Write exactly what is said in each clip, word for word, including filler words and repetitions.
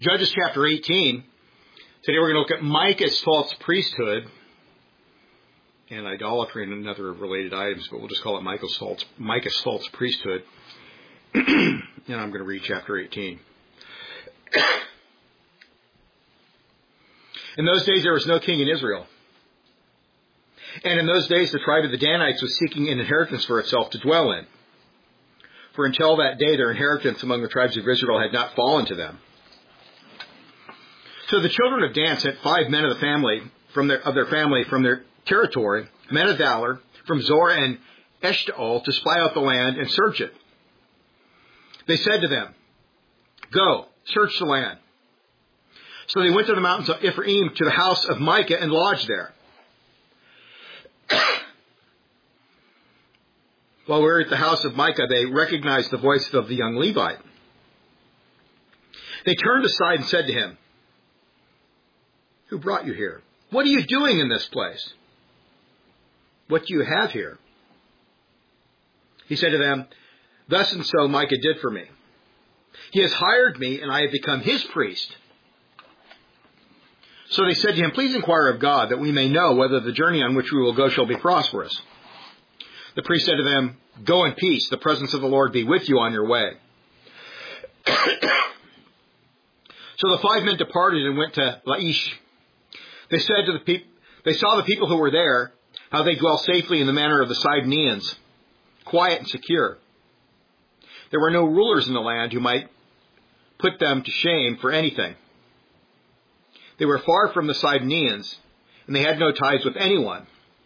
Judges chapter eighteen. Today we're going to look at Micah's false priesthood and idolatry and other related items, but we'll just call it Micah's false, Micah's false priesthood. And I'm going to read chapter eighteen. In those days there was no king in Israel. And in those days the tribe of the Danites was seeking an inheritance for itself to dwell in. For until that day their inheritance among the tribes of Israel had not fallen to them. So the children of Dan sent five men of the family from their of their family from their territory, men of valor, from Zorah and Eshtaol, to spy out the land and search it. They said to them, "Go, search the land." So they went to the mountains of Ephraim to the house of Micah and lodged there. While we were at the house of Micah, they recognized the voice of the young Levite. They turned aside and said to him, "Who brought you here? What are you doing in this place? What do you have here?" He said to them, "Thus and so Micah did for me. He has hired me, and I have become his priest." So they said to him, "Please inquire of God, that we may know whether the journey on which we will go shall be prosperous." The priest said to them, "Go in peace. The presence of the Lord be with you on your way." So the five men departed and went to Laish. They said to the people, they saw the people who were there, how they dwell safely in the manner of the Sidonians, quiet and secure. There were no rulers in the land who might put them to shame for anything. They were far from the Sidonians, and they had no ties with anyone.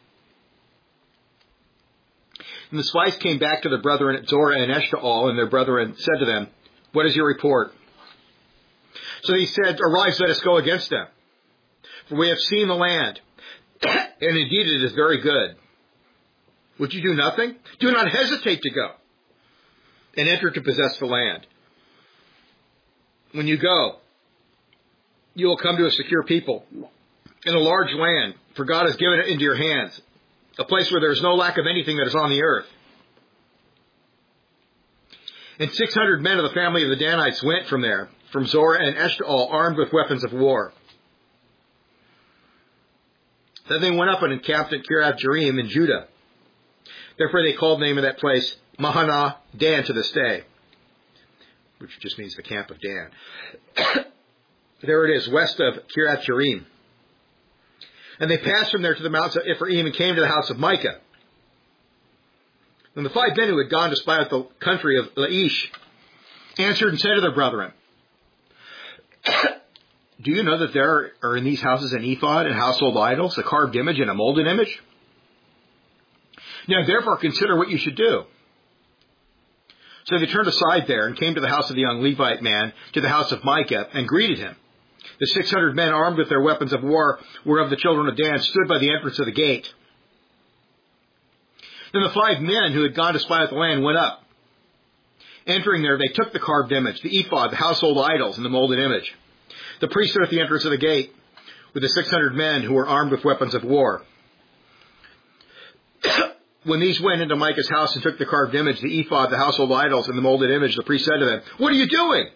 And the spies came back to their brethren at Zorah and Eshtaol, and their brethren said to them, "What is your report?" So they said, "Arise, let us go against them. For we have seen the land, and indeed it is very good. Would you do nothing? Do not hesitate to go and enter to possess the land. When you go, you will come to a secure people in a large land, for God has given it into your hands, a place where there is no lack of anything that is on the earth." And six hundred men of the family of the Danites went from there, from Zorah and Eshtaol, armed with weapons of war. Then they went up and encamped at Kiriath Jearim in Judah. Therefore they called the name of that place Mahaneh Dan to this day, which just means the camp of Dan. There it is, west of Kiriath Jearim. And they passed from there to the mountains of Ephraim and came to the house of Micah. And the five men who had gone to spy out the country of Laish answered and said to their brethren, "Do you know that there are in these houses an ephod and household idols, a carved image and a molded image? Now therefore consider what you should do." So they turned aside there and came to the house of the young Levite man, to the house of Micah, and greeted him. The six hundred men armed with their weapons of war were of the children of Dan, stood by the entrance of the gate. Then the five men who had gone to spy out the land went up. Entering there, they took the carved image, the ephod, the household idols, and the molded image. The priest stood at the entrance of the gate with the six hundred men who were armed with weapons of war. When these went into Micah's house and took the carved image, the ephod, the household idols, and the molded image, the priest said to them, "What are you doing?"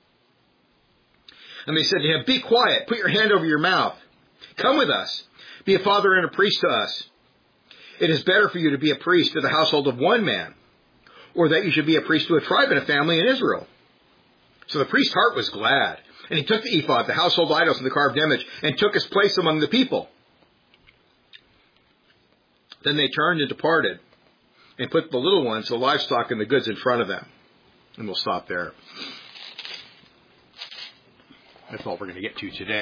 And they said to him, "Be quiet, put your hand over your mouth. Come with us, be a father and a priest to us. It is better for you to be a priest to the household of one man, or that you should be a priest to a tribe and a family in Israel." So the priest's heart was glad, and he took the ephod, the household idols, and the carved image, and took his place among the people. Then they turned and departed, and put the little ones, the livestock, and the goods in front of them. And we'll stop there. That's all we're going to get to today.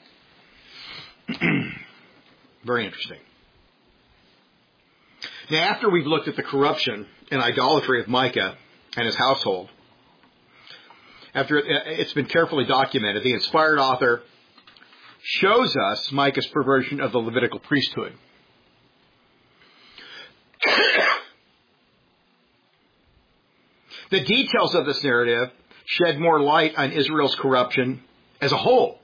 Very interesting. Now, after we've looked at the corruption and idolatry of Micah and his household, after it's been carefully documented, the inspired author shows us Micah's perversion of the Levitical priesthood. The details of this narrative shed more light on Israel's corruption as a whole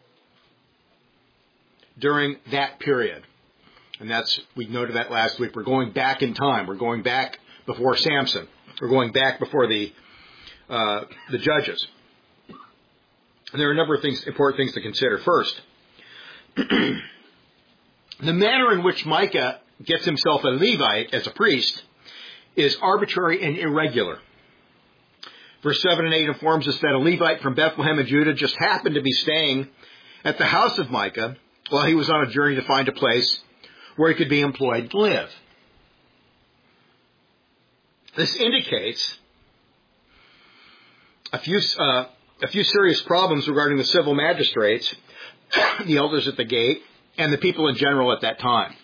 during that period. And that's, we noted that last week. We're going back in time. We're going back before Samson. We're going back before the uh, the judges. And there are a number of things, important things to consider. First, the manner in which Micah gets himself a Levite as a priest is arbitrary and irregular. Verse seven and eight informs us that a Levite from Bethlehem in Judah just happened to be staying at the house of Micah while he was on a journey to find a place where he could be employed to live. This indicates a few, uh, a few serious problems regarding the civil magistrates, the elders at the gate, and the people in general at that time.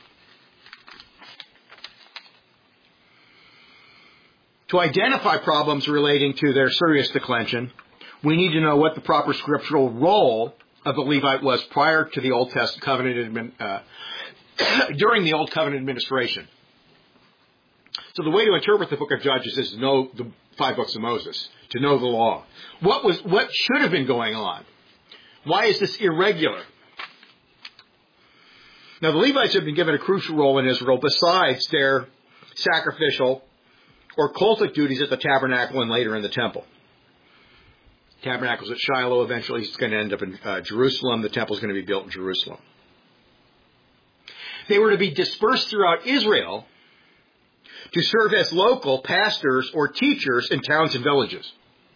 To identify problems relating to their serious declension, we need to know what the proper scriptural role of the Levite was prior to the Old Testament covenant, uh, during the Old Covenant administration. So the way to interpret the book of Judges is to know the five books of Moses, to know the law. What was, what should have been going on? Why is this irregular? Now the Levites have been given a crucial role in Israel besides their sacrificial or cultic duties at the tabernacle and later in the temple. Tabernacle's at Shiloh. Eventually it's going to end up in uh, Jerusalem. The temple's going to be built in Jerusalem. They were to be dispersed throughout Israel to serve as local pastors or teachers in towns and villages.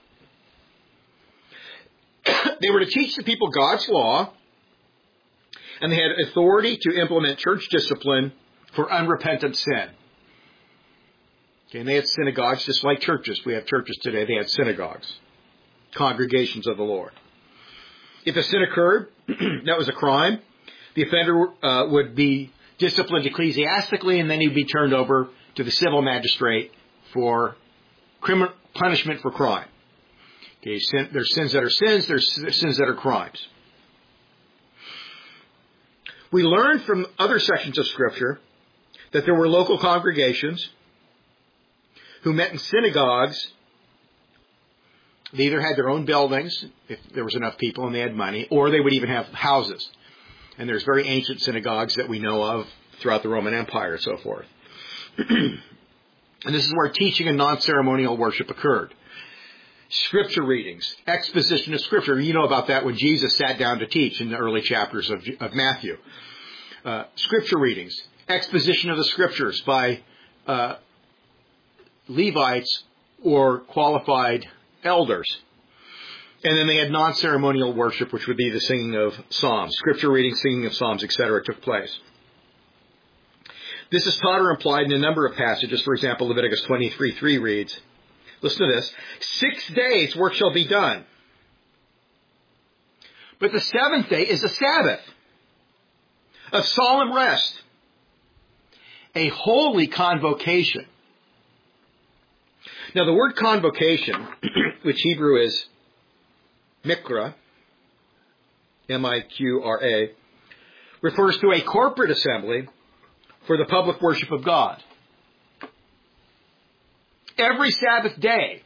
They were to teach the people God's law, and they had authority to implement church discipline for unrepentant sin. Okay, and they had synagogues just like churches. We have churches today. They had synagogues, congregations of the Lord. If a sin occurred, that was a crime. The offender uh, would be disciplined ecclesiastically, and then he'd be turned over to the civil magistrate for criminal punishment for crime. Okay, sin, there's sins that are sins, there's sins that are crimes. We learn from other sections of Scripture that there were local congregations who met in synagogues. They either had their own buildings, if there was enough people and they had money, or they would even have houses. And there's very ancient synagogues that we know of throughout the Roman Empire and so forth. And this is where teaching and non-ceremonial worship occurred. Scripture readings, exposition of Scripture. You know about that when Jesus sat down to teach in the early chapters of, of Matthew. Uh, scripture readings, exposition of the Scriptures by uh, Levites or qualified elders. And then they had non-ceremonial worship, which would be the singing of psalms. Scripture reading, singing of psalms, et cetera took place. This is taught or implied in a number of passages. For example, Leviticus twenty-three three reads, listen to this, six days work shall be done. But the seventh day is a Sabbath of solemn rest, a holy convocation. Now the word convocation, which Hebrew is mikra, M I Q R A, refers to a corporate assembly for the public worship of God. Every Sabbath day,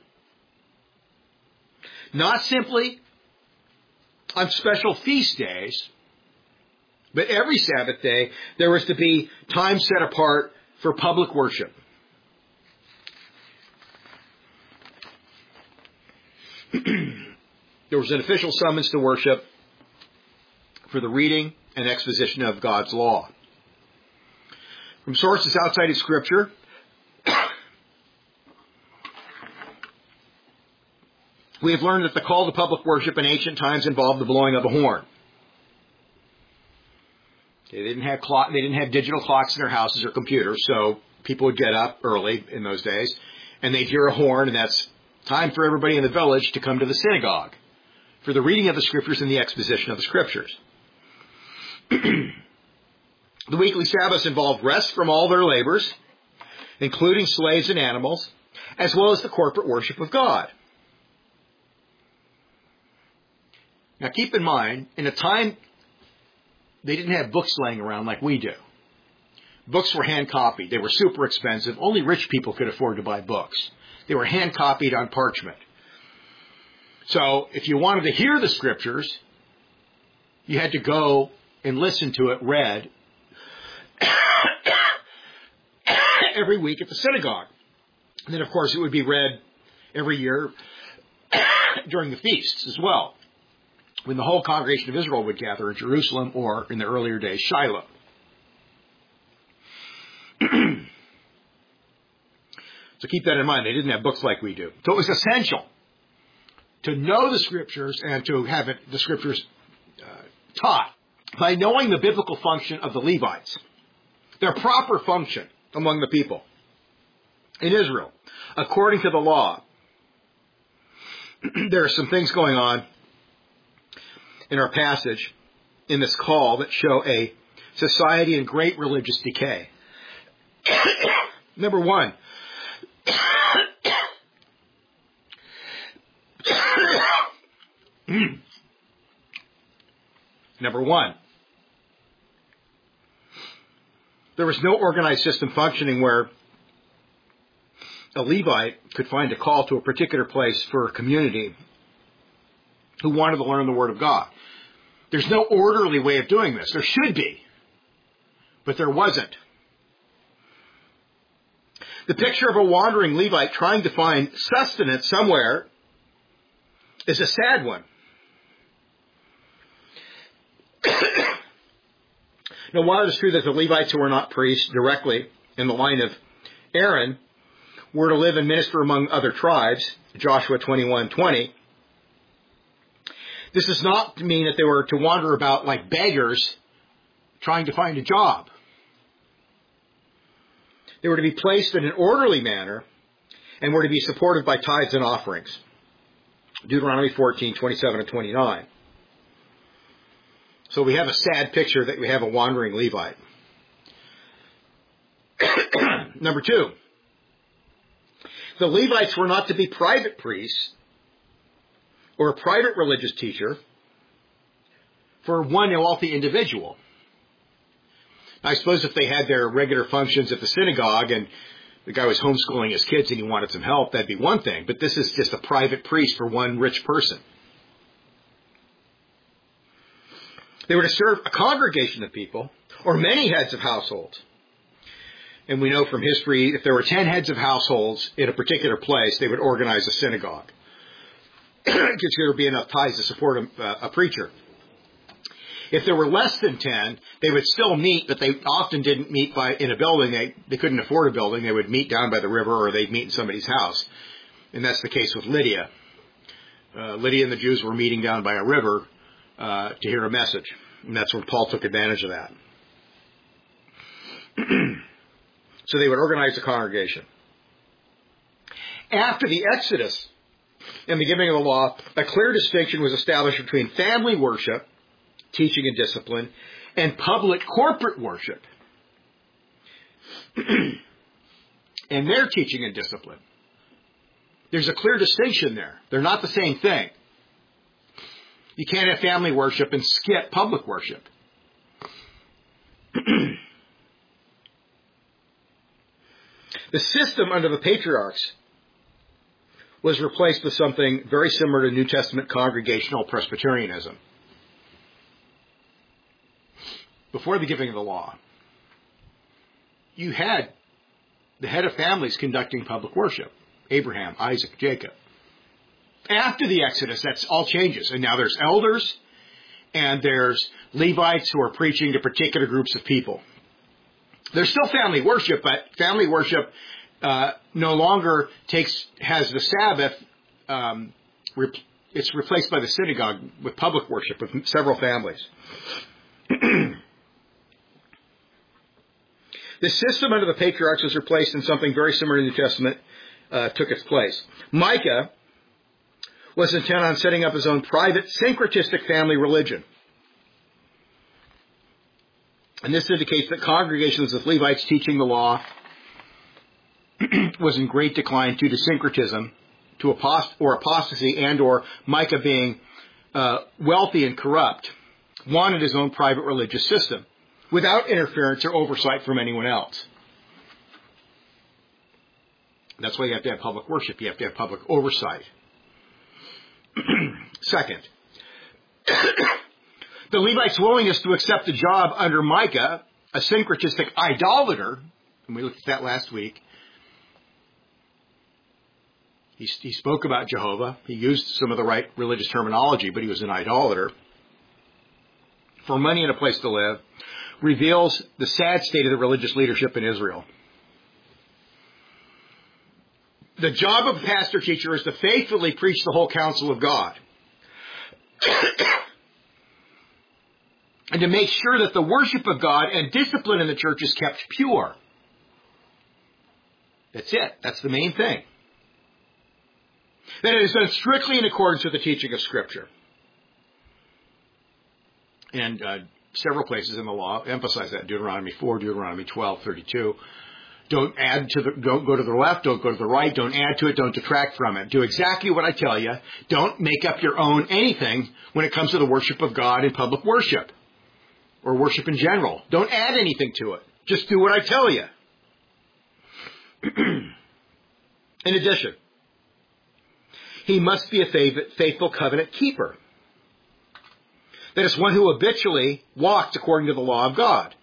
not simply on special feast days, but every Sabbath day, there was to be time set apart for public worship. There was an official summons to worship for the reading and exposition of God's law. From sources outside of Scripture, we have learned that the call to public worship in ancient times involved the blowing of a horn. They didn't have clock, they didn't have digital clocks in their houses or computers, so people would get up early in those days, and they'd hear a horn, and that's time for everybody in the village to come to the synagogue for the reading of the Scriptures and the exposition of the Scriptures. The weekly Sabbaths involved rest from all their labors, including slaves and animals, as well as the corporate worship of God. Now keep in mind, in a time, they didn't have books laying around like we do. Books were hand copied. They were super expensive. Only rich people could afford to buy books. They were hand copied on parchment. So if you wanted to hear the Scriptures, you had to go and listen to it read every week at the synagogue. And then, of course, it would be read every year during the feasts as well. when the whole congregation of Israel would gather in Jerusalem, or in the earlier days, Shiloh. So keep that in mind. They didn't have books like we do. So it was essential to know the Scriptures and to have it, the Scriptures uh, taught by knowing the biblical function of the Levites, their proper function among the people in Israel, according to the law. There are some things going on in our passage in this call that show a society in great religious decay. Number one, Number one, there was no organized system functioning where a Levite could find a call to a particular place for a community who wanted to learn the Word of God. There's no orderly way of doing this. There should be, but there wasn't. The picture of a wandering Levite trying to find sustenance somewhere is a sad one. Now, while it is true that the Levites who were not priests directly in the line of Aaron were to live and minister among other tribes, Joshua twenty-one twenty, this does not mean that they were to wander about like beggars trying to find a job. They were to be placed in an orderly manner and were to be supported by tithes and offerings. Deuteronomy fourteen twenty-seven and twenty-nine. So we have a sad picture that we have a wandering Levite. Number two, the Levites were not to be private priests or a private religious teacher for one wealthy individual. I suppose if they had their regular functions at the synagogue and the guy was homeschooling his kids and he wanted some help, that'd be one thing. But this is just a private priest for one rich person. They were to serve a congregation of people or many heads of households. And we know from history, if there were ten heads of households in a particular place, they would organize a synagogue. Because there would be enough tithes to support a, a preacher. If there were less than ten, they would still meet, but they often didn't meet by in a building. They, they couldn't afford a building. They would meet down by the river, or they'd meet in somebody's house. And that's the case with Lydia. Uh, Lydia and the Jews were meeting down by a river uh, to hear a message. And that's when Paul took advantage of that. So they would organize a congregation. After the Exodus and the giving of the law, a clear distinction was established between family worship, teaching and discipline, and public corporate worship. And their teaching and discipline. There's a clear distinction there. They're not the same thing. You can't have family worship and skip public worship. The system under the patriarchs was replaced with something very similar to New Testament congregational Presbyterianism. Before the giving of the law, you had the head of families conducting public worship. Abraham, Isaac, Jacob. After the Exodus, that's all changes. And now there's elders and there's Levites who are preaching to particular groups of people. There's still family worship, but family worship uh, no longer takes has the Sabbath. Um, rep- it's replaced by the synagogue with public worship with several families. The system under the patriarchs was replaced and something very similar to the New Testament uh, took its place. Micah was intent on setting up his own private syncretistic family religion. And this indicates that congregations of Levites teaching the law was in great decline due to syncretism, to apost- or apostasy, and or Micah being uh, wealthy and corrupt, wanted his own private religious system without interference or oversight from anyone else. That's why you have to have public worship. You have to have public oversight. Second, the Levites' willingness to accept a job under Micah, a syncretistic idolater, and we looked at that last week, He, he spoke about Jehovah. He used some of the right religious terminology, but he was an idolater. For money and a place to live, reveals the sad state of the religious leadership in Israel. The job of a pastor teacher is to faithfully preach the whole counsel of God. And to make sure that the worship of God and discipline in the church is kept pure. That's it. That's the main thing. That it is done strictly in accordance with the teaching of Scripture. And uh, several places in the law emphasize that. Deuteronomy four, Deuteronomy twelve, thirty-two. Don't add to the, don't go to the left, don't go to the right, don't add to it, don't detract from it. Do exactly what I tell you. Don't make up your own anything when it comes to the worship of God in public worship. Or worship in general. Don't add anything to it. Just do what I tell you. In addition, he must be a faithful covenant keeper. That is one who habitually walks according to the law of God.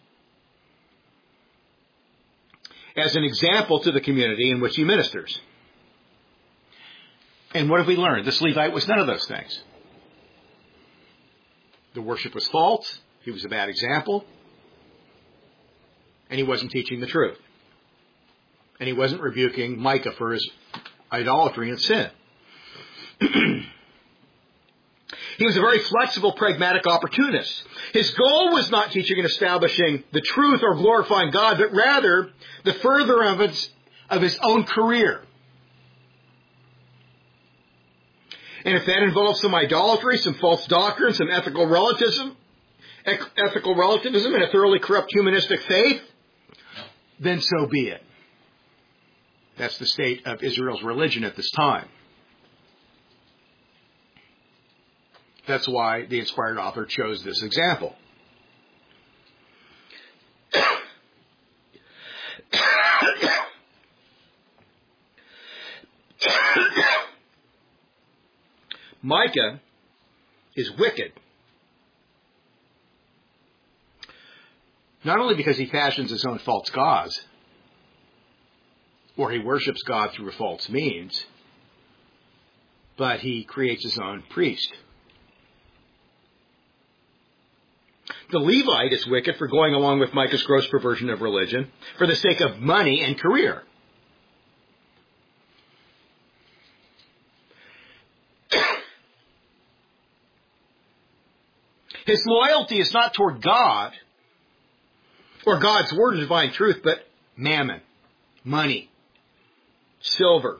As an example to the community in which he ministers. And what have we learned? This Levite was none of those things. The worship was false. He was a bad example. And he wasn't teaching the truth. And he wasn't rebuking Micah for his idolatry and sin. He was a very flexible, pragmatic opportunist. His goal was not teaching and establishing the truth or glorifying God, but rather the furtherance of his own career. And if that involves some idolatry, some false doctrine, some ethical relativism, ethical relativism, and a thoroughly corrupt humanistic faith, then so be it. That's the state of Israel's religion at this time. That's why the inspired author chose this example. Micah is wicked. Not only because he fashions his own false gods, or he worships God through false means, but he creates his own priest. The Levite is wicked for going along with Micah's gross perversion of religion for the sake of money and career. His loyalty is not toward God or God's word and divine truth, but mammon, money, silver.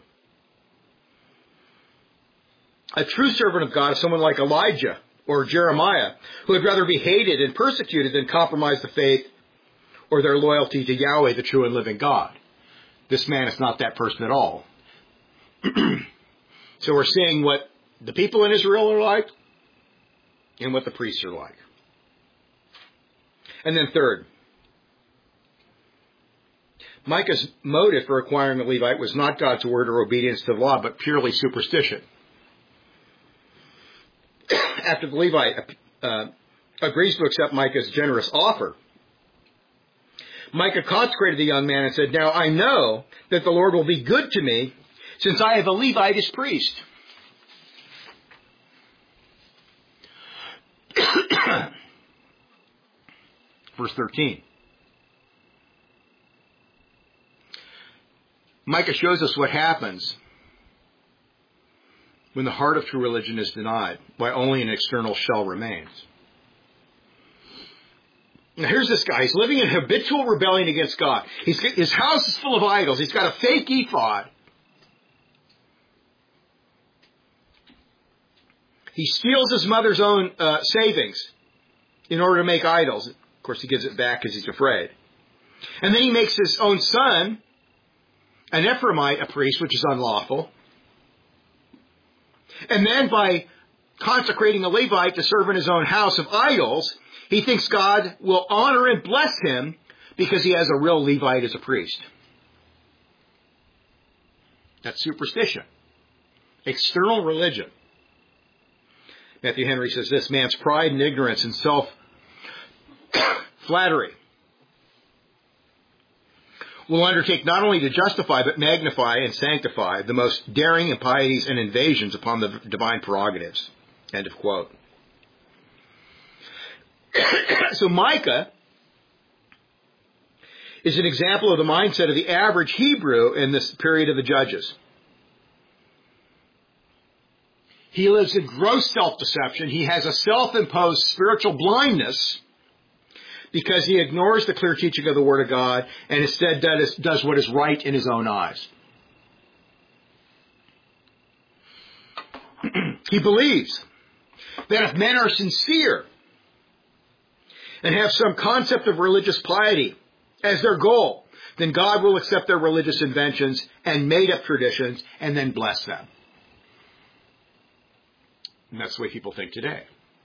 A true servant of God is someone like Elijah or Jeremiah, who would rather be hated and persecuted than compromise the faith or their loyalty to Yahweh, the true and living God. This man is not that person at all. So we're seeing what the people in Israel are like and what the priests are like. And then third, Micah's motive for acquiring a Levite was not God's word or obedience to the law, but purely superstition. After the Levite uh, agrees to accept Micah's generous offer, Micah consecrated the young man and said, "Now I know that the Lord will be good to me, since I have a Levite as priest." Verse thirteen. Micah shows us what happens when the heart of true religion is denied, why only an external shell remains. Now here's this guy. He's living in habitual rebellion against God. He's, his house is full of idols. He's got a fake ephod. He steals his mother's own uh, savings in order to make idols. Of course, he gives it back because he's afraid. And then he makes his own son, an Ephraimite, a priest, which is unlawful. And then by consecrating a Levite to serve in his own house of idols, he thinks God will honor and bless him because he has a real Levite as a priest. That's superstition. External religion. Matthew Henry says this: man's pride and ignorance and self-flattery will undertake not only to justify but magnify and sanctify the most daring impieties and invasions upon the divine prerogatives. End of quote. So Micah is an example of the mindset of the average Hebrew in this period of the Judges. He lives in gross self-deception. He has a self-imposed spiritual blindness because he ignores the clear teaching of the Word of God and instead does, does what is right in his own eyes. He believes that if men are sincere and have some concept of religious piety as their goal, then God will accept their religious inventions and made-up traditions and then bless them. And that's the way people think today.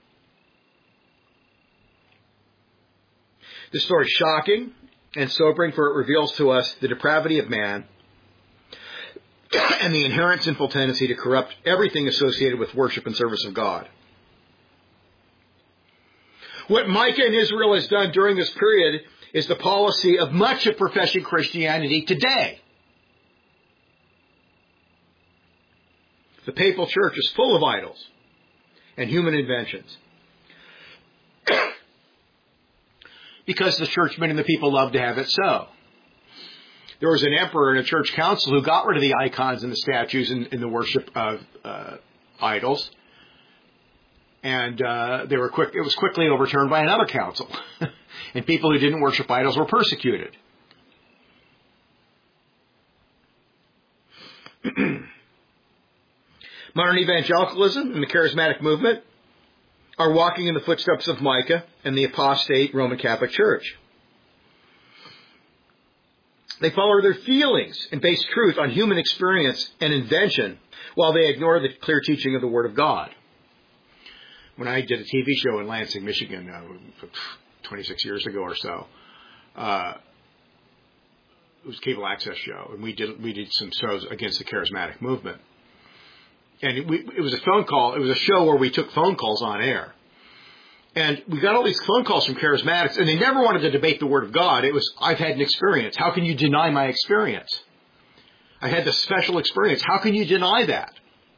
This story is shocking and sobering, for it reveals to us the depravity of man and the inherent sinful tendency to corrupt everything associated with worship and service of God. What Micah and Israel has done during this period is the policy of much of professing Christianity today. The papal church is full of idols and human inventions. Because the churchmen and the people love to have it so. There was an emperor in a church council who got rid of the icons and the statues in, in the worship of uh, idols. And uh, they were quick. It was quickly overturned by another council. And people who didn't worship idols were persecuted. Modern evangelicalism and the charismatic movement are walking in the footsteps of Micah and the apostate Roman Catholic Church. They follow their feelings and base truth on human experience and invention while they ignore the clear teaching of the Word of God. When I did a T V show in Lansing, Michigan, uh, twenty-six years ago or so, uh, it was a cable access show, and we did we did some shows against the charismatic movement. And it, we, it was a phone call. It was a show where we took phone calls on air. And we got all these phone calls from charismatics, and they never wanted to debate the Word of God. It was, I've had an experience. How can you deny my experience? I had this special experience. How can you deny that?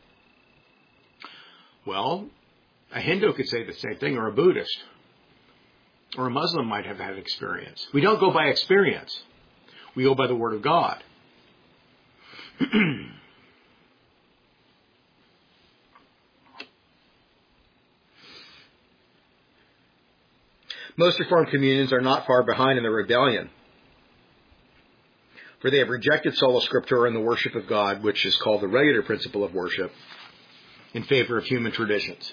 Well, a Hindu could say the same thing, or a Buddhist. Or a Muslim might have had experience. We don't go by experience. We go by the Word of God. Most Reformed communions are not far behind in their rebellion, for they have rejected sola scriptura and the worship of God, which is called the regular principle of worship, in favor of human traditions.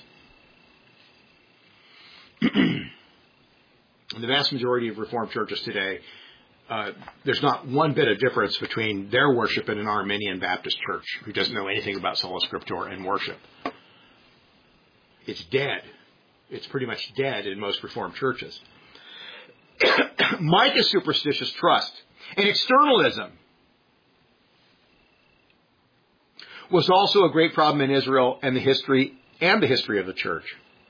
In the vast majority of Reformed churches today, uh, there's not one bit of difference between their worship and an Arminian Baptist church who doesn't know anything about sola scriptura and worship. It's dead. It's pretty much dead in most Reformed churches. Micah's superstitious trust and externalism was also a great problem in Israel and the history and the history of the church.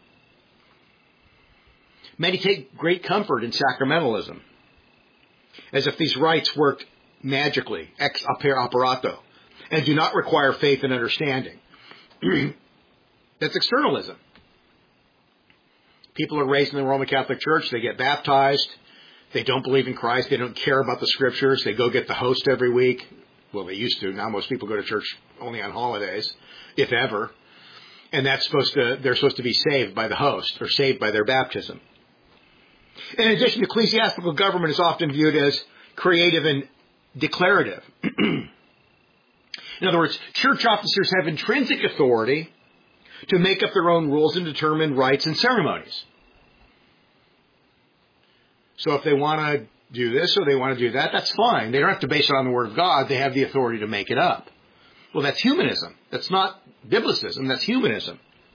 Many take great comfort in sacramentalism, as if these rites worked magically, ex operato, and do not require faith and understanding. That's externalism. People are raised in the Roman Catholic Church. They get baptized. They don't believe in Christ. They don't care about the Scriptures. They go get the host every week. Well, they used to. Now most people go to church only on holidays, if ever. And that's supposed to, they're supposed to be saved by the host or saved by their baptism. In addition, ecclesiastical government is often viewed as creative and declarative. In other words, church officers have intrinsic authority to make up their own rules and determine rites and ceremonies. So if they want to do this or they want to do that, that's fine. They don't have to base it on the Word of God. They have the authority to make it up. Well, that's humanism. That's not biblicism. That's humanism.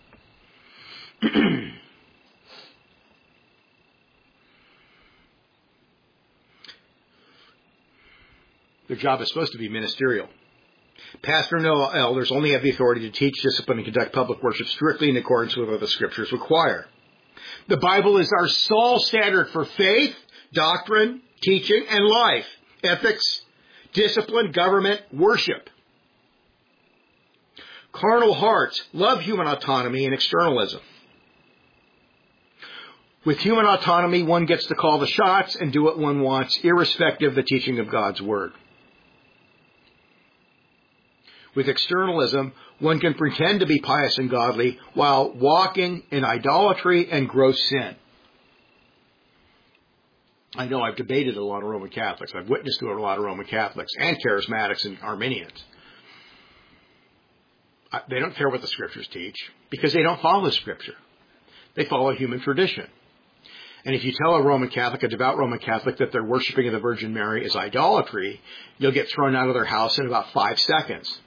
Their job is supposed to be ministerial. Pastor and elders only have the authority to teach, discipline, and conduct public worship strictly in accordance with what the Scriptures require. The Bible is our sole standard for faith, doctrine, teaching, and life. ethics, discipline, government, worship. Carnal hearts love human autonomy and externalism. With human autonomy, one gets to call the shots and do what one wants, irrespective of the teaching of God's Word. With externalism, one can pretend to be pious and godly while walking in idolatry and gross sin. I know I've debated a lot of Roman Catholics. I've witnessed to a lot of Roman Catholics and Charismatics and Arminians. They don't care what the Scriptures teach because they don't follow Scripture. They follow human tradition. And if you tell a Roman Catholic, a devout Roman Catholic, that their worshiping of the Virgin Mary is idolatry, you'll get thrown out of their house in about five seconds.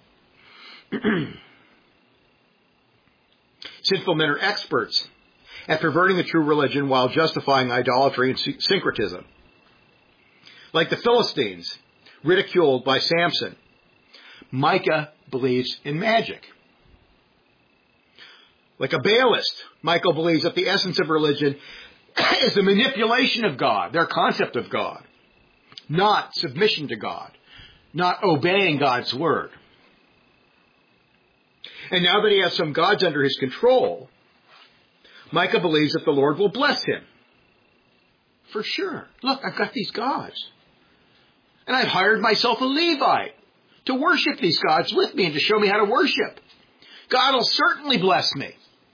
Sinful men are experts at perverting the true religion while justifying idolatry and syncretism. Like the Philistines, ridiculed by Samson, Micah believes in magic. Like a Baalist, Michael believes that the essence of religion is the manipulation of God, their concept of God, not submission to God, not obeying God's word. And now that he has some gods under his control, Micah believes that the Lord will bless him. For sure. Look, I've got these gods. And I've hired myself a Levite to worship these gods with me and to show me how to worship. God will certainly bless me.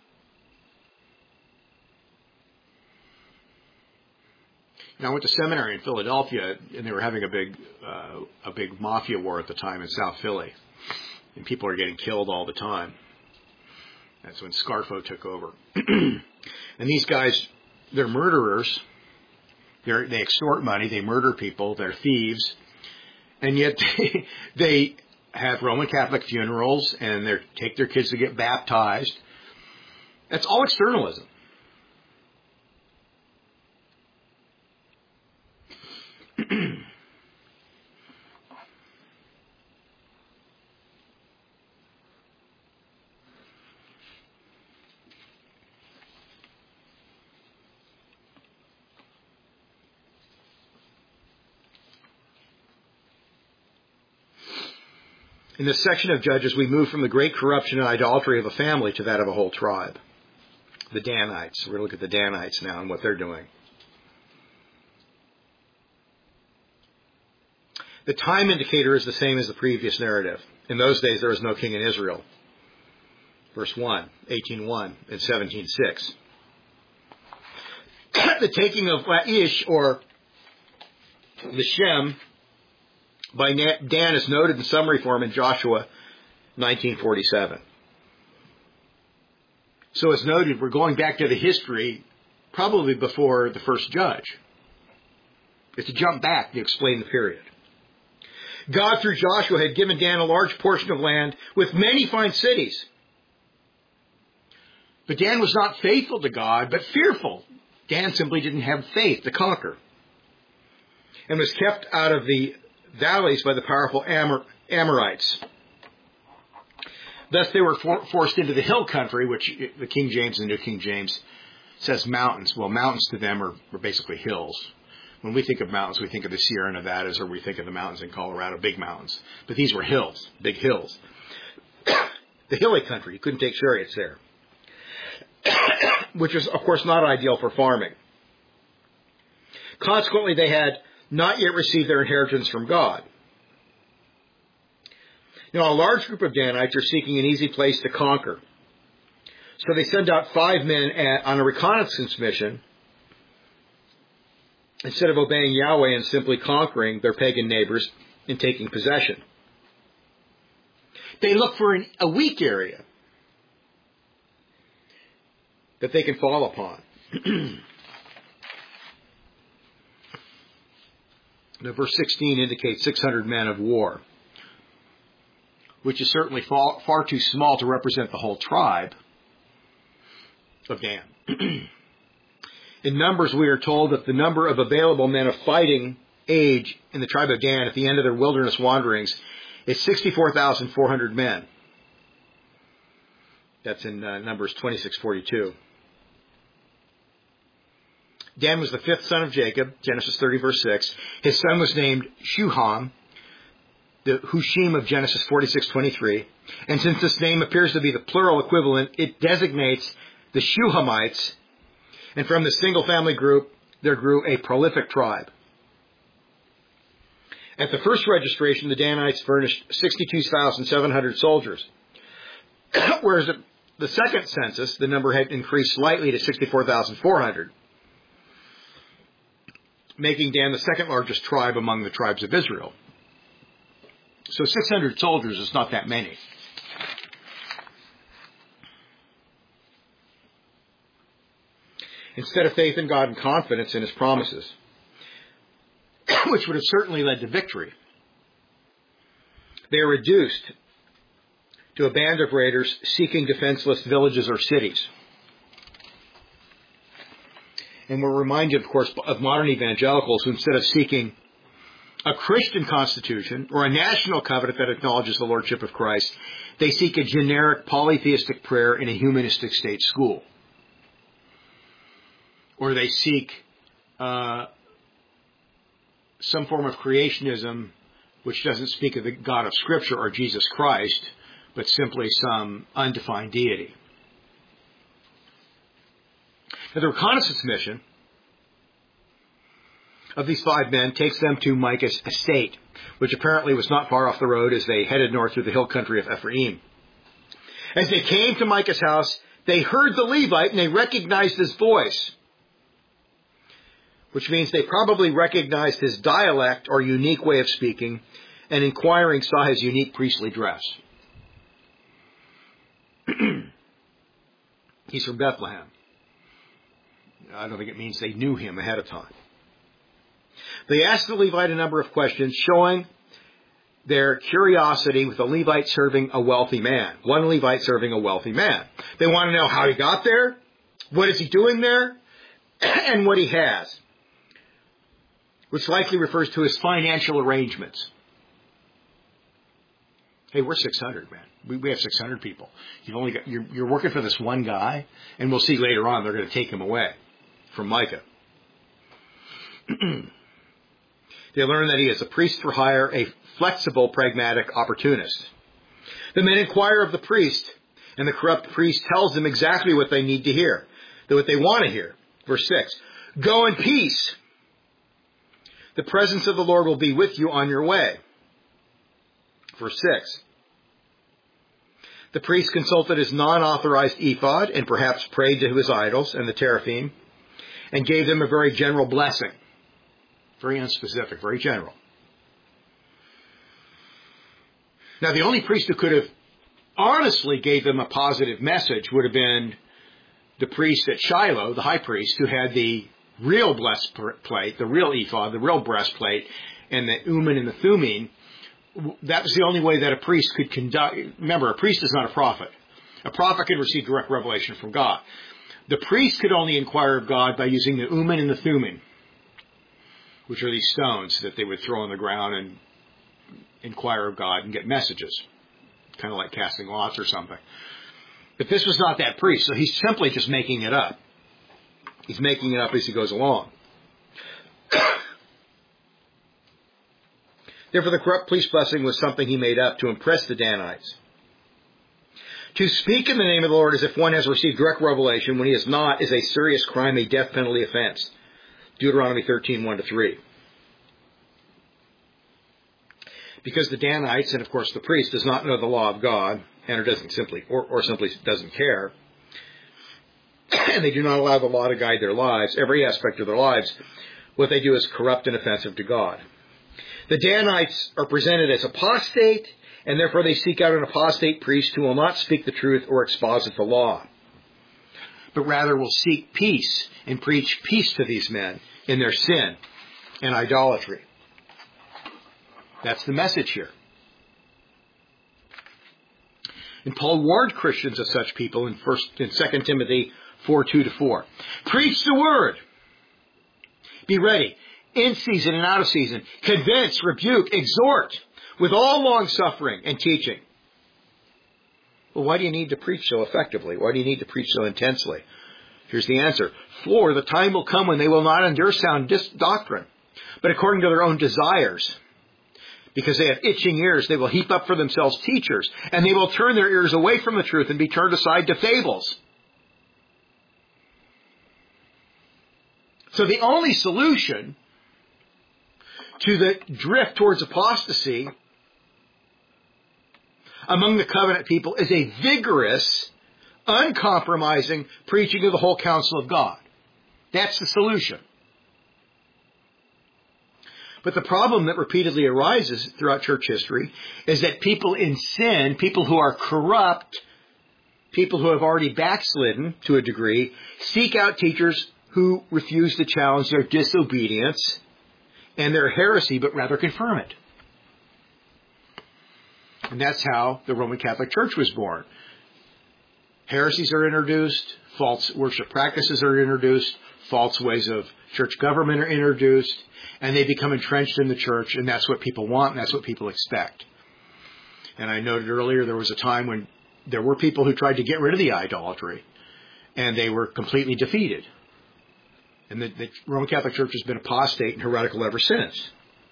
You know, I went to seminary in Philadelphia, and they were having a big, uh, a big mafia war at the time in South Philly. And people are getting killed all the time. That's when Scarfo took over. And these guys, they're murderers. They're, they extort money. They murder people. They're thieves. And yet they, they have Roman Catholic funerals and they take their kids to get baptized. That's all externalism. In this section of Judges, we move from the great corruption and idolatry of a family to that of a whole tribe. The Danites. We're going to look at the Danites now and what they're doing. The time indicator is the same as the previous narrative. In those days, there was no king in Israel. Verse one, eighteen one and seventeen six. The taking of Laish, or the Shem, by Dan is noted in summary form in Joshua nineteen forty-seven. So it's noted, we're going back to the history probably before the first judge. It's a jump back to explain the period. God, through Joshua, had given Dan a large portion of land with many fine cities. But Dan was not faithful to God, but fearful. Dan simply didn't have faith to conquer, and was kept out of the valleys by the powerful Amor- Amorites. Thus they were for- forced into the hill country, which the King James and New King James says mountains. Well, mountains to them are, are basically hills. When we think of mountains, we think of the Sierra Nevadas, or we think of the mountains in Colorado, big mountains. But these were hills, big hills. The hilly country, you couldn't take chariots there. Which is, of course, not ideal for farming. Consequently, they had not yet received their inheritance from God. Now, a large group of Danites are seeking an easy place to conquer. So they send out five men at, on a reconnaissance mission, instead of obeying Yahweh and simply conquering their pagan neighbors and taking possession. They look for an, a weak area that they can fall upon. Now, verse sixteen indicates six hundred men of war, which is certainly far, far too small to represent the whole tribe of Dan. In Numbers, we are told that the number of available men of fighting age in the tribe of Dan at the end of their wilderness wanderings is sixty-four thousand four hundred men. That's in uh, Numbers twenty-six forty-two. Dan was the fifth son of Jacob, Genesis thirty, verse six. His son was named Shuham, the Hushim of Genesis forty-six twenty-three. And since this name appears to be the plural equivalent, it designates the Shuhamites. And from this single family group, there grew a prolific tribe. At the first registration, the Danites furnished sixty-two thousand seven hundred soldiers. Whereas at the second census, the number had increased slightly to sixty-four thousand four hundred, making Dan the second largest tribe among the tribes of Israel. So six hundred soldiers is not that many. Instead of faith in God and confidence in His promises, which would have certainly led to victory, they are reduced to a band of raiders seeking defenseless villages or cities. And we're reminded, of course, of modern evangelicals who, instead of seeking a Christian constitution or a national covenant that acknowledges the lordship of Christ, they seek a generic polytheistic prayer in a humanistic state school. Or they seek uh, some form of creationism which doesn't speak of the God of Scripture or Jesus Christ, but simply some undefined deity. Now, the reconnaissance mission of these five men takes them to Micah's estate, which apparently was not far off the road as they headed north through the hill country of Ephraim. As they came to Micah's house, they heard the Levite and they recognized his voice, which means they probably recognized his dialect or unique way of speaking, and inquiring saw his unique priestly dress. He's from Bethlehem. I don't think it means they knew him ahead of time. They asked the Levite a number of questions, showing their curiosity with the Levite serving a wealthy man. One Levite serving a wealthy man. They want to know how he got there, what is he doing there, and what he has, which likely refers to his financial arrangements. Hey, we're six hundred, man. We, we have six hundred people. You've only got, you're, you're working for this one guy, and we'll see later on they're going to take him away from Micah. They learn that he is a priest for hire, a flexible, pragmatic opportunist. The men inquire of the priest, and the corrupt priest tells them exactly what they need to hear, what they want to hear. Verse six, go in peace. The presence of the Lord will be with you on your way. Verse six. The priest consulted his non-authorized ephod and perhaps prayed to his idols and the teraphim and gave them a very general blessing. Very unspecific, very general. Now, the only priest who could have honestly gave them a positive message would have been the priest at Shiloh, the high priest, who had the real breastplate, the real ephod, the real breastplate, and the Urim and the Thummim. That was the only way that a priest could conduct. Remember, a priest is not a prophet. A prophet can receive direct revelation from God. The priest could only inquire of God by using the Urim and the Thummim, which are these stones that they would throw on the ground and inquire of God and get messages, kind of like casting lots or something. But this was not that priest, so he's simply just making it up. He's making it up as he goes along. Therefore, the corrupt priest blessing was something he made up to impress the Danites. To speak in the name of the Lord as if one has received direct revelation when he is not is a serious crime, a death penalty offense. Deuteronomy thirteen, one to three. Because the Danites, and of course the priest, does not know the law of God, and or doesn't simply, or, or simply doesn't care, and they do not allow the law to guide their lives, every aspect of their lives, what they do is corrupt and offensive to God. The Danites are presented as apostate, and therefore they seek out an apostate priest who will not speak the truth or exposit the law, but rather will seek peace and preach peace to these men in their sin and idolatry. That's the message here. And Paul warned Christians of such people in first in Second Timothy four, two to four. Preach the word. Be ready, in season and out of season. Convince, rebuke, exhort, with all long suffering and teaching. Well, why do you need to preach so effectively? Why do you need to preach so intensely? Here's the answer. For the time will come when they will not endure sound dis- doctrine, but according to their own desires. Because they have itching ears, they will heap up for themselves teachers, and they will turn their ears away from the truth and be turned aside to fables. So the only solution to the drift towards apostasy among the covenant people is a vigorous, uncompromising preaching of the whole counsel of God. That's the solution. But the problem that repeatedly arises throughout church history is that people in sin, people who are corrupt, people who have already backslidden to a degree, seek out teachers who refuse to challenge their disobedience and their heresy, but rather confirm it. And that's how the Roman Catholic Church was born. Heresies are introduced, false worship practices are introduced, false ways of church government are introduced, and they become entrenched in the church, and that's what people want, and that's what people expect. And I noted earlier there was a time when there were people who tried to get rid of the idolatry, and they were completely defeated. And the, the Roman Catholic Church has been apostate and heretical ever since.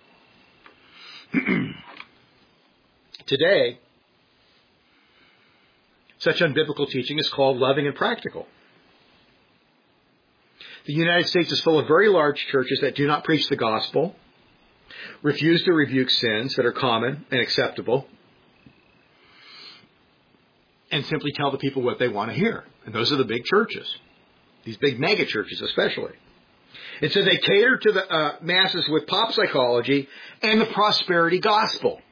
Today, such unbiblical teaching is called loving and practical. The United States is full of very large churches that do not preach the gospel, refuse to rebuke sins that are common and acceptable, and simply tell the people what they want to hear. And those are the big churches, these big mega churches especially. And so they cater to the uh, masses with pop psychology and the prosperity gospel.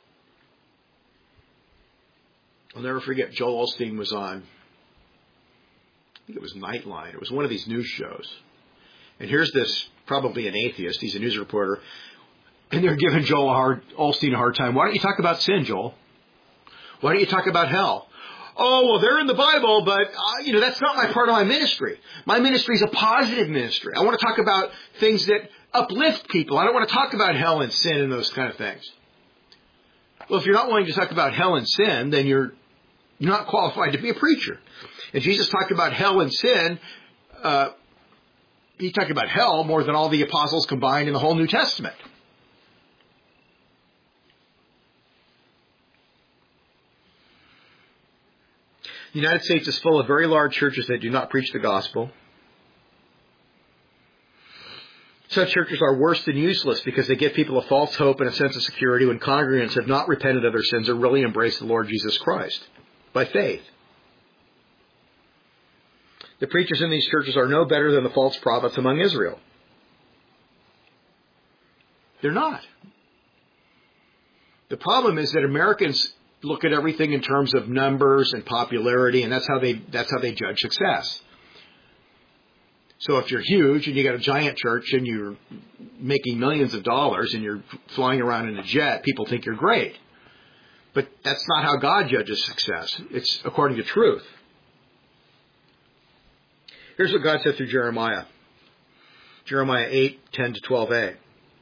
I'll never forget, Joel Osteen was on, I think it was Nightline. It was one of these news shows. And here's this, probably an atheist, he's a news reporter, and they're giving Joel a hard, Osteen a hard time. Why don't you talk about sin, Joel? Why don't you talk about hell? Oh, well, they're in the Bible, but, uh, you know, that's not my part of my ministry. My ministry is a positive ministry. I want to talk about things that uplift people. I don't want to talk about hell and sin and those kind of things. Well, if you're not willing to talk about hell and sin, then you're You're not qualified to be a preacher. And Jesus talked about hell and sin. Uh, he talked about hell more than all the apostles combined in the whole New Testament. The United States is full of very large churches that do not preach the gospel. Such churches are worse than useless because they give people a false hope and a sense of security when congregants have not repented of their sins or really embraced the Lord Jesus Christ by faith. The preachers in these churches are no better than the false prophets among Israel. They're not. The problem is that Americans look at everything in terms of numbers and popularity, and that's how they that's how they judge success. So if you're huge and you got a giant church and you're making millions of dollars and you're flying around in a jet, people think you're great. But that's not how God judges success. It's according to truth. Here's what God said through Jeremiah. Jeremiah eight, ten to twelve a.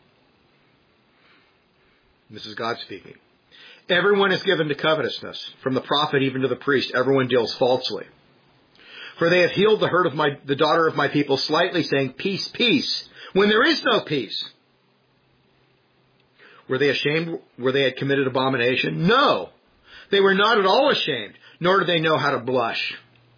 This is God speaking. Everyone is given to covetousness, from the prophet even to the priest. Everyone deals falsely. For they have healed the hurt of my, the daughter of my people slightly, saying, peace, peace, when there is no peace. Were they ashamed where they had committed abomination? No, they were not at all ashamed, nor do they know how to blush.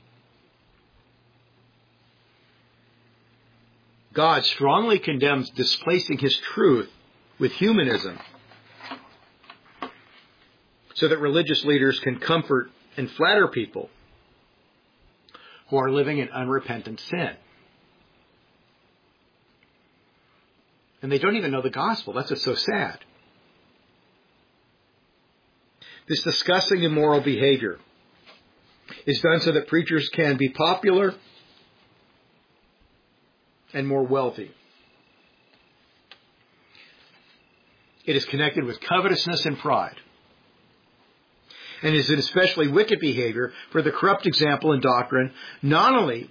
God strongly condemns displacing his truth with humanism so that religious leaders can comfort and flatter people who are living in unrepentant sin. And they don't even know the gospel. That's what's so sad. This disgusting immoral behavior is done so that preachers can be popular and more wealthy. It is connected with covetousness and pride. And is an especially wicked behavior for the corrupt example and doctrine not only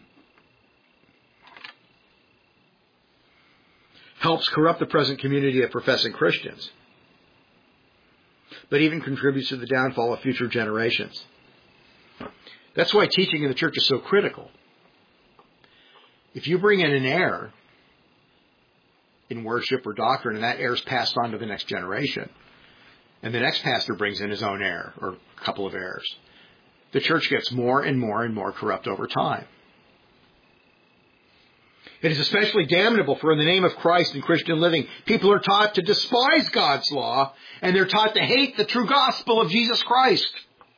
helps corrupt the present community of professing Christians, but even contributes to the downfall of future generations. That's why teaching in the church is so critical. If you bring in an heir in worship or doctrine, and that heir is passed on to the next generation, and the next pastor brings in his own heir or a couple of heirs, the church gets more and more and more corrupt over time. It is especially damnable for in the name of Christ and Christian living, people are taught to despise God's law, and they're taught to hate the true gospel of Jesus Christ.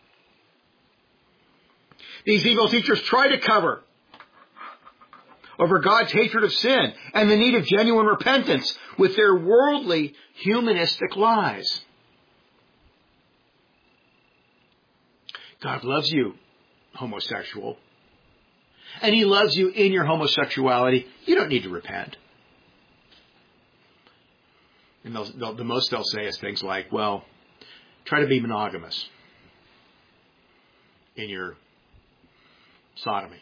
These evil teachers try to cover over God's hatred of sin and the need of genuine repentance with their worldly, humanistic lies. God loves you, homosexual. And He loves you in your homosexuality. You don't need to repent. And they'll, they'll, the most they'll say is things like, well, try to be monogamous in your sodomy.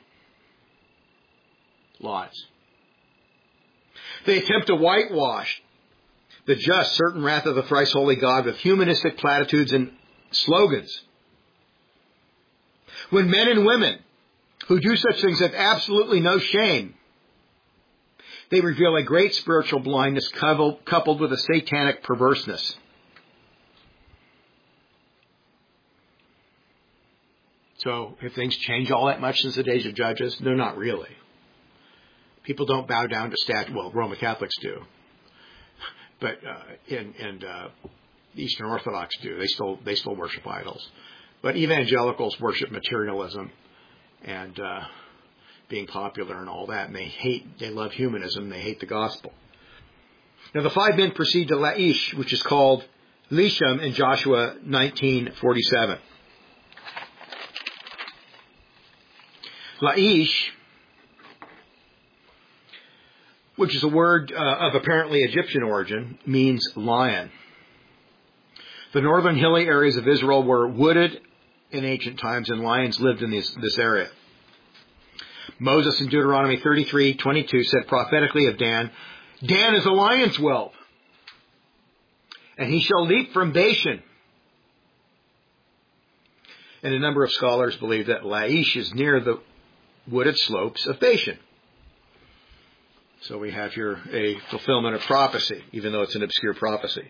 Lies. They attempt to whitewash the just, certain wrath of the thrice holy God with humanistic platitudes and slogans. When men and women who do such things have absolutely no shame, they reveal a great spiritual blindness coupled with a satanic perverseness. So, have things changed all that much since the days of Judges? No, not really. People don't bow down to statues. Well, Roman Catholics do. But, uh, and, and, uh, Eastern Orthodox do. They still, they still worship idols. But evangelicals worship materialism and, uh, being popular and all that. And they hate, they love humanism. They hate the gospel. Now, the five men proceed to Laish, which is called Leshem in Joshua nineteen forty-seven. Laish, which is a word uh, of apparently Egyptian origin, means lion. The northern hilly areas of Israel were wooded in ancient times, and lions lived in this, this area. Moses in Deuteronomy thirty-three twenty-two said prophetically of Dan, Dan is a lion's whelp, and he shall leap from Bashan. And a number of scholars believe that Laish is near the wooded slopes of Bashan. So we have here a fulfillment of prophecy, even though it's an obscure prophecy.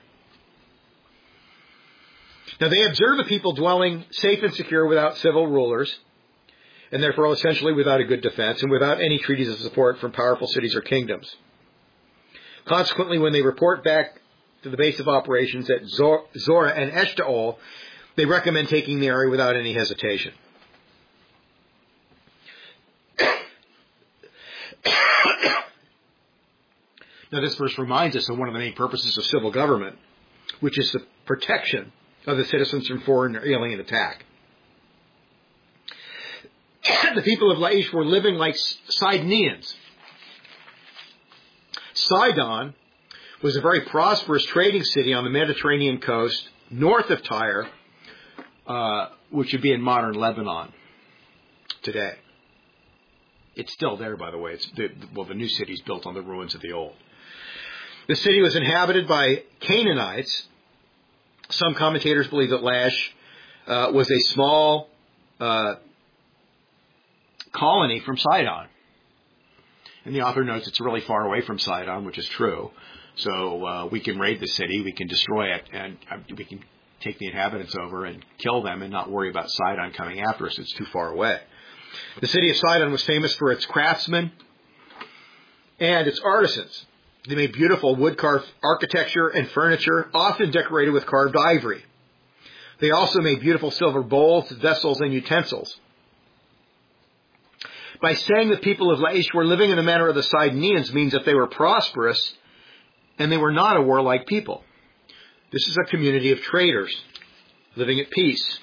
Now they observe a people dwelling safe and secure without civil rulers, and therefore essentially without a good defense, and without any treaties of support from powerful cities or kingdoms. Consequently, when they report back to the base of operations at Zor- Zorah and Eshtaol, they recommend taking the area without any hesitation. Now, this verse reminds us of one of the main purposes of civil government, which is the protection of the citizens from foreign or alien attack. The people of Laish were living like Sidonians. Sidon was a very prosperous trading city on the Mediterranean coast, north of Tyre, uh, which would be in modern Lebanon today. It's still there, by the way. It's the, well, the new city is built on the ruins of the old. The city was inhabited by Canaanites. Some commentators believe that Laish uh, was a small uh, colony from Sidon. And the author notes it's really far away from Sidon, which is true. So uh, we can raid the city, we can destroy it, and uh, we can take the inhabitants over and kill them and not worry about Sidon coming after us. It's too far away. The city of Sidon was famous for its craftsmen and its artisans. They made beautiful wood-carved architecture and furniture, often decorated with carved ivory. They also made beautiful silver bowls, vessels, and utensils. By saying the people of Laish were living in the manner of the Sidonians means that they were prosperous and they were not a warlike people. This is a community of traders living at peace.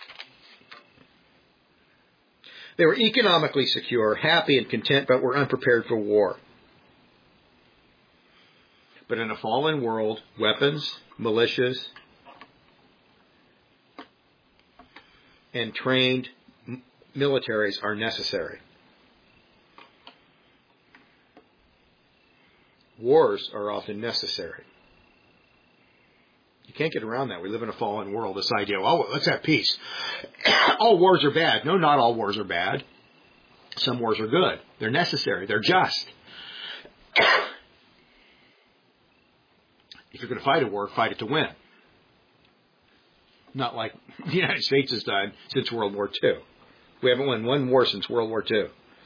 They were economically secure, happy and content, but were unprepared for war. But in a fallen world, weapons, militias, and trained militaries are necessary. Wars are often necessary. You can't get around that. We live in a fallen world. This idea, oh, let's have peace. All wars are bad. No, not all wars are bad. Some wars are good. They're necessary. They're just. If you're going to fight a war, fight it to win. Not like the United States has done since World War Two. We haven't won one war since World War Two.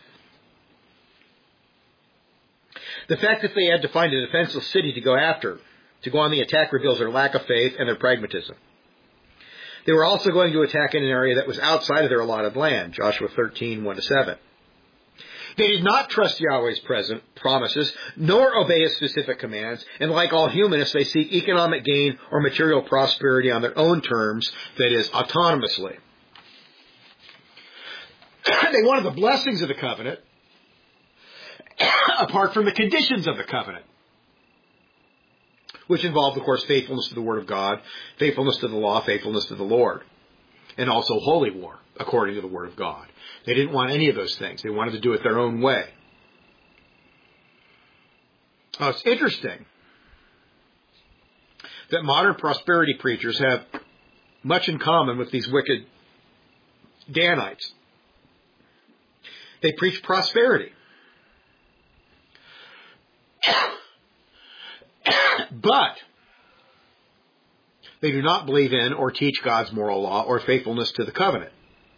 The fact that they had to find a defenseless city to go after, to go on the attack, reveals their lack of faith and their pragmatism. They were also going to attack in an area that was outside of their allotted land, Joshua thirteen, one to seven. They did not trust Yahweh's present promises, nor obey his specific commands, and like all humanists, they seek economic gain or material prosperity on their own terms, that is, autonomously. They wanted the blessings of the covenant, apart from the conditions of the covenant, which involved, of course, faithfulness to the Word of God, faithfulness to the law, faithfulness to the Lord, and also holy war, according to the Word of God. They didn't want any of those things. They wanted to do it their own way. Oh, it's interesting that modern prosperity preachers have much in common with these wicked Danites. They preach prosperity. But they do not believe in or teach God's moral law or faithfulness to the covenant.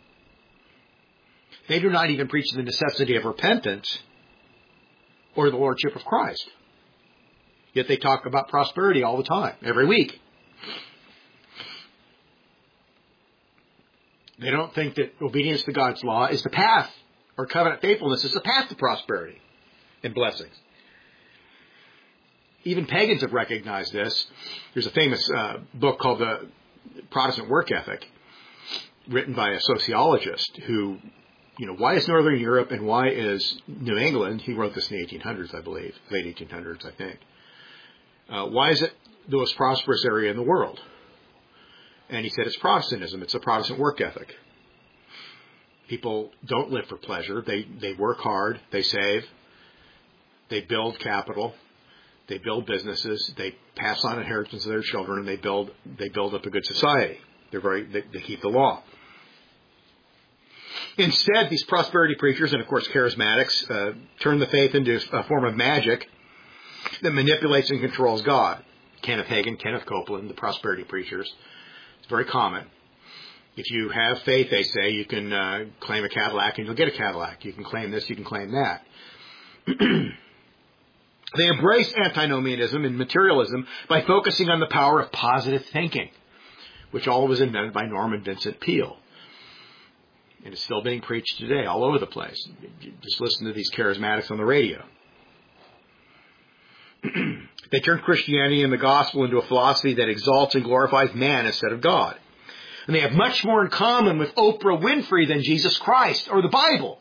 They do not even preach the necessity of repentance or the lordship of Christ. Yet they talk about prosperity all the time, every week. They don't think that obedience to God's law is the path, or covenant faithfulness is the path to prosperity and blessings. Even pagans have recognized this. There's a famous uh, book called The Protestant Work Ethic, written by a sociologist who, you know, why is Northern Europe and why is New England, he wrote this in the eighteen hundreds, I believe, late eighteen hundreds, I think. Uh, why is it the most prosperous area in the world? And he said it's Protestantism. It's a Protestant work ethic. People don't live for pleasure. They, they work hard. They save. They build capital. They build businesses. They pass on inheritance to their children, and they build they build up a good society. They're very they, they keep the law. Instead, these prosperity preachers and, of course, charismatics uh, turn the faith into a form of magic that manipulates and controls God. Kenneth Hagin, Kenneth Copeland, the prosperity preachers. It's very common. If you have faith, they say, you can uh, claim a Cadillac and you'll get a Cadillac. You can claim this, you can claim that. They embrace antinomianism and materialism by focusing on the power of positive thinking, which all was invented by Norman Vincent Peale. And it's still being preached today all over the place. Just listen to these charismatics on the radio. They turn Christianity and the gospel into a philosophy that exalts and glorifies man instead of God. And they have much more in common with Oprah Winfrey than Jesus Christ or the Bible.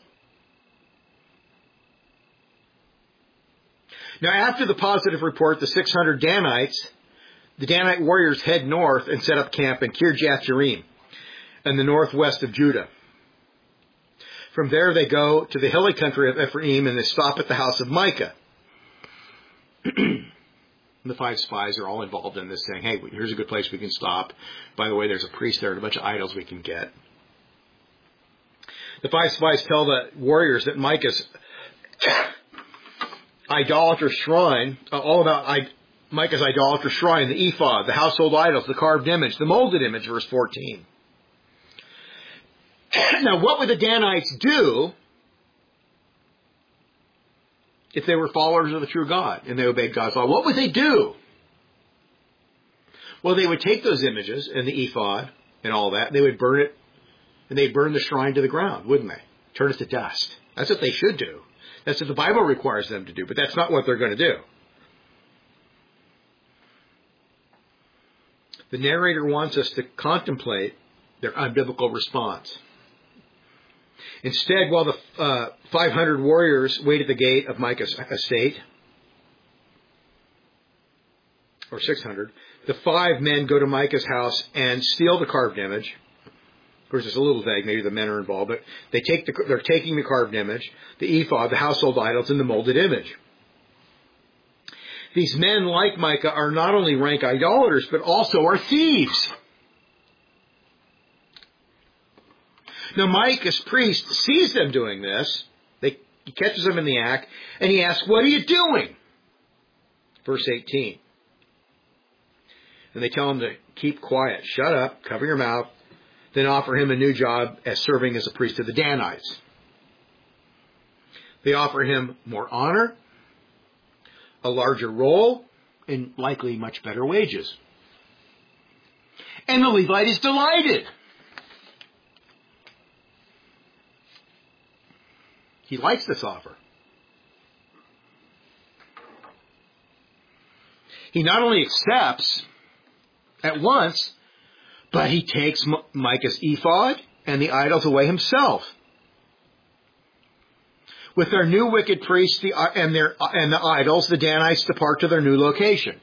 Now, after the positive report, the six hundred Danites, the Danite warriors head north and set up camp in Kirjath Jearim in the northwest of Judah. From there, they go to the hilly country of Ephraim and they stop at the house of Micah. The five spies are all involved in this, saying, hey, here's a good place we can stop. By the way, there's a priest there and a bunch of idols we can get. The five spies tell the warriors that Micah's idolatrous shrine, uh, all about I, Micah's idolatrous shrine, the ephod, the household idols, the carved image, the molded image, verse fourteen. Now, what would the Danites do if they were followers of the true God and they obeyed God's law? What would they do? Well, they would take those images and the ephod and all that, they would burn it, and they'd burn the shrine to the ground, wouldn't they? Turn it to dust. That's what they should do. That's what the Bible requires them to do, but that's not what they're going to do. The narrator wants us to contemplate their unbiblical response. Instead, while the uh, five hundred warriors wait at the gate of Micah's estate, or six hundred, the five men go to Micah's house and steal the carved image. Of course, it's a little vague. Maybe the men are involved, but they take the, they're taking the carved image, the ephod, the household idols, and the molded image. These men, like Micah, are not only rank idolaters, but also are thieves. Now, Micah's priest sees them doing this, He catches them in the act, and he asks, what are you doing? Verse eighteen. And they tell him to keep quiet, shut up, cover your mouth, then offer him a new job as serving as a priest of the Danites. They offer him more honor, a larger role, and likely much better wages. And the Levite is delighted. He likes this offer. He not only accepts at once, but he takes Micah's ephod and the idols away himself. With their new wicked priests the, and, their, and the idols, the Danites depart to their new location.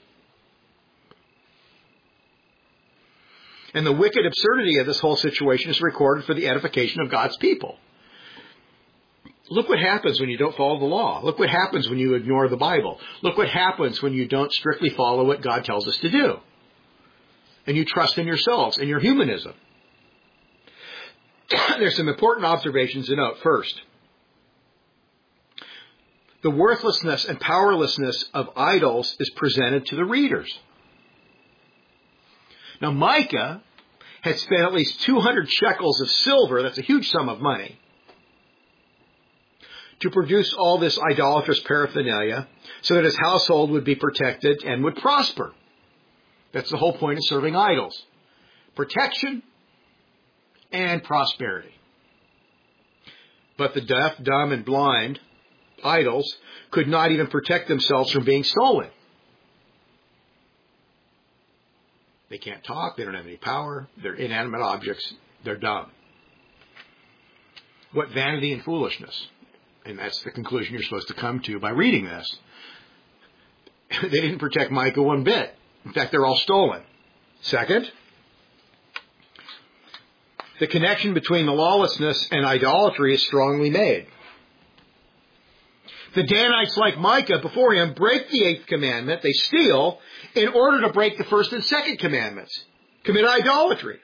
And the wicked absurdity of this whole situation is recorded for the edification of God's people. Look what happens when you don't follow the law. Look what happens when you ignore the Bible. Look what happens when you don't strictly follow what God tells us to do. And you trust in yourselves and your humanism. There's some important observations to note. First, the worthlessness and powerlessness of idols is presented to the readers. Now, Micah had spent at least two hundred shekels of silver, that's a huge sum of money, to produce all this idolatrous paraphernalia so that his household would be protected and would prosper. That's the whole point of serving idols. Protection and prosperity. But the deaf, dumb, and blind idols could not even protect themselves from being stolen. They can't talk. They don't have any power. They're inanimate objects. They're dumb. What vanity and foolishness. And that's the conclusion you're supposed to come to by reading this. They didn't protect Micah one bit. In fact, they're all stolen. Second, the connection between the lawlessness and idolatry is strongly made. The Danites, like Micah before him, break the eighth commandment. They steal in order to break the first and second commandments. Commit idolatry.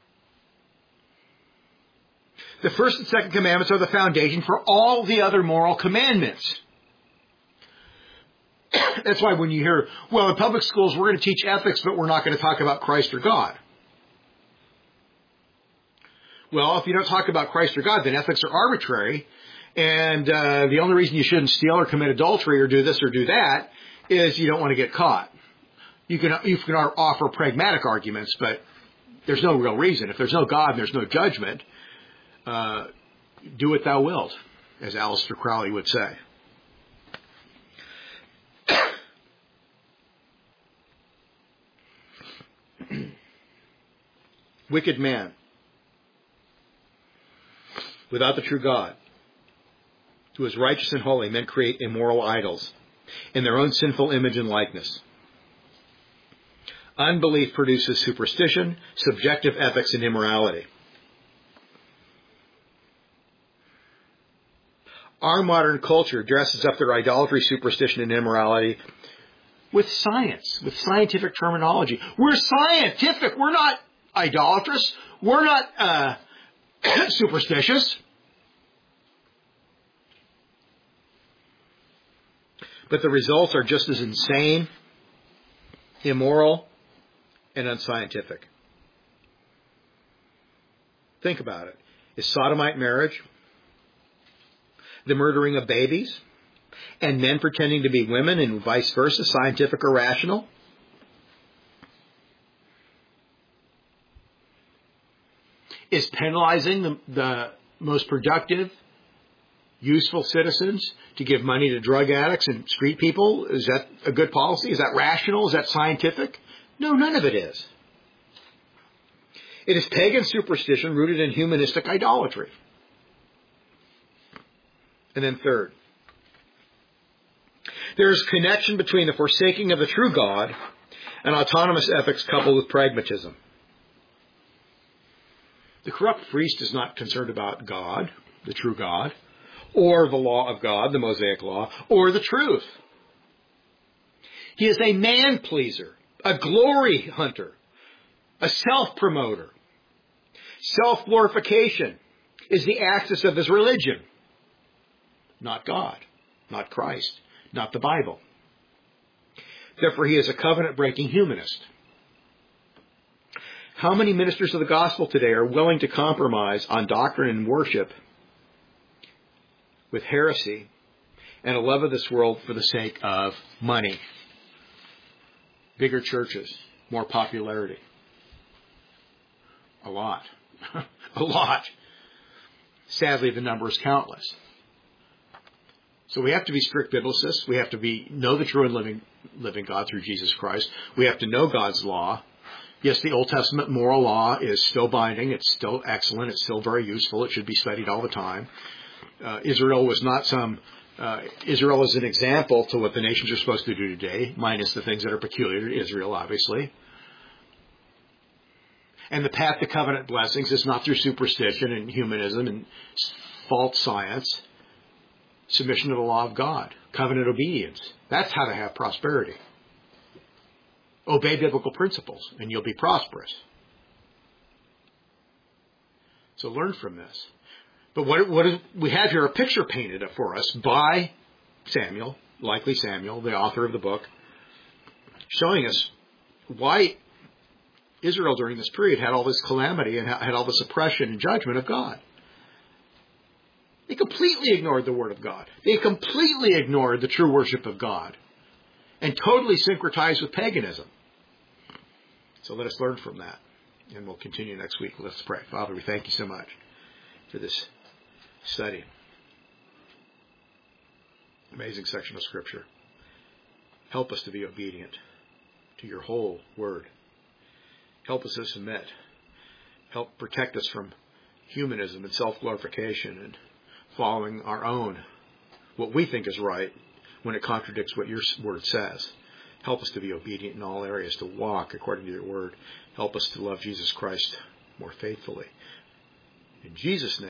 The first and second commandments are the foundation for all the other moral commandments. That's why when you hear, well, in public schools we're going to teach ethics, but we're not going to talk about Christ or God. Well, if you don't talk about Christ or God, then ethics are arbitrary. And uh, the only reason you shouldn't steal or commit adultery or do this or do that is you don't want to get caught. You can, you can offer pragmatic arguments, but there's no real reason. If there's no God and there's no judgment, uh, do what thou wilt, as Aleister Crowley would say. Wicked man, without the true God, who is righteous and holy, men create immoral idols in their own sinful image and likeness. Unbelief produces superstition, subjective ethics, and immorality. Our modern culture dresses up their idolatry, superstition, and immorality with science, with scientific terminology. We're scientific. We're not idolatrous. We're not uh, superstitious. But the results are just as insane, immoral, and unscientific. Think about it. Is sodomite marriage, the murdering of babies, and men pretending to be women and vice versa, scientific or rational? Is penalizing the, the most productive, useful citizens to give money to drug addicts and street people, is that a good policy? Is that rational? Is that scientific? No, none of it is. It is pagan superstition rooted in humanistic idolatry. And then third, there is connection between the forsaking of the true God and autonomous ethics coupled with pragmatism. The corrupt priest is not concerned about God, the true God, or the law of God, the Mosaic law, or the truth. He is a man-pleaser, a glory hunter, a self-promoter. Self-glorification is the axis of his religion. not God, not Christ, not the Bible. Therefore, he is a covenant-breaking humanist. How many ministers of the gospel today are willing to compromise on doctrine and worship with heresy and a love of this world for the sake of money, bigger churches, more popularity? A lot. A lot. Sadly, the number is countless. So we have to be strict biblicists. We have to be know the true and living living God through Jesus Christ. We have to know God's law. Yes, the Old Testament moral law is still binding. It's still excellent. It's still very useful. It should be studied all the time. Uh, Israel was not some... Uh, Israel is an example to what the nations are supposed to do today, minus the things that are peculiar to Israel, obviously. And the path to covenant blessings is not through superstition and humanism and false science. Submission to the law of God. Covenant obedience. That's how to have prosperity. Obey biblical principles and you'll be prosperous. So learn from this. But what, what is, we have here a picture painted for us by Samuel, likely Samuel, the author of the book, showing us why Israel during this period had all this calamity and had all this oppression and judgment of God. They completely ignored the Word of God. They completely ignored the true worship of God and totally syncretized with paganism. So let us learn from that. And we'll continue next week. Let's pray. Father, we thank you so much for this study. Amazing section of Scripture. Help us to be obedient to your whole Word. Help us to submit. Help protect us from humanism and self-glorification and following our own, what we think is right, when it contradicts what your Word says. Help us to be obedient in all areas, to walk according to your Word. Help us to love Jesus Christ more faithfully. In Jesus' name.